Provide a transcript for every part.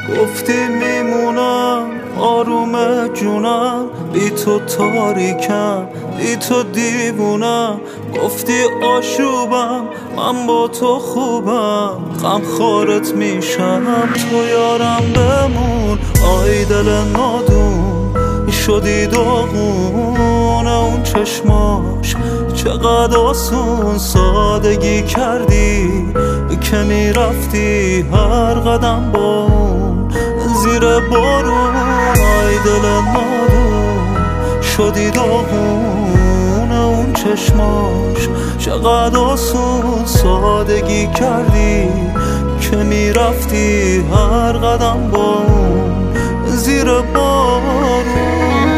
گفتی میمونم آروم جونم، بی تو تاریکم، بی تو دیوونم. گفتی آشوبم، من با تو خوبم، غم خارت میشم، تو یارم بمون. آی دل نادون شدی داغون، اون چشماش چقدر آسون سادگی کردی که میرفتی هر قدم با اون زیر بارون. آی دل نادون شدی داغون، اون چشماش چقدر آسون سادگی کردی که میرفتی هر قدم با اون زیر بارون.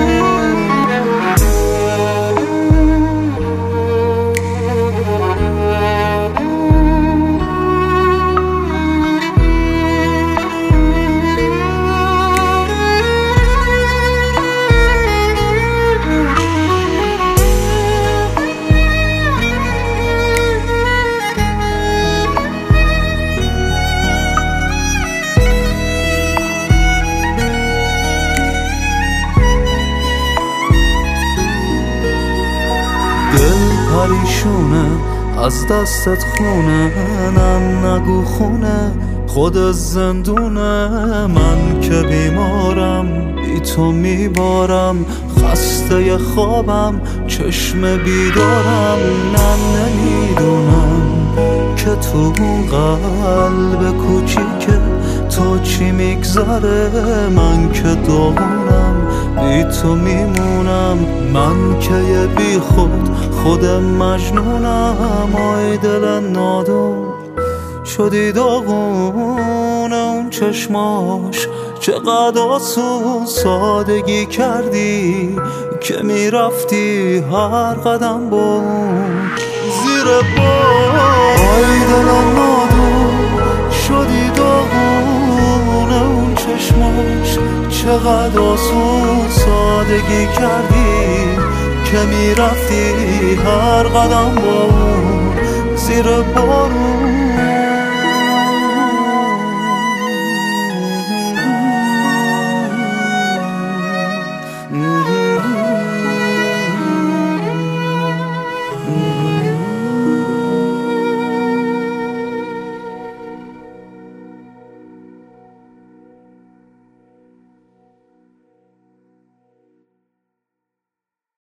دل پریشونه از دستت خونه، نم نگو خونه خود زندونه. من که بیمارم بی تو میبارم، خسته خوابم چشم بیدارم. نه نمیدونم که تو اون قلب کوچیکه تو چی میگذره، من که داغونم بی تو میمونم. من که یه بی خود مجنونم. آی دل نادون شدی داغون، اون چشماش چقدر آسون سادگی کردی که میرفتی هر قدم با اون زیر بار. آی دل نادون شدی داغون، اون چشماش چقدر آسون سادگی کردی که میرفتی هر قدم با اون زیر بارون.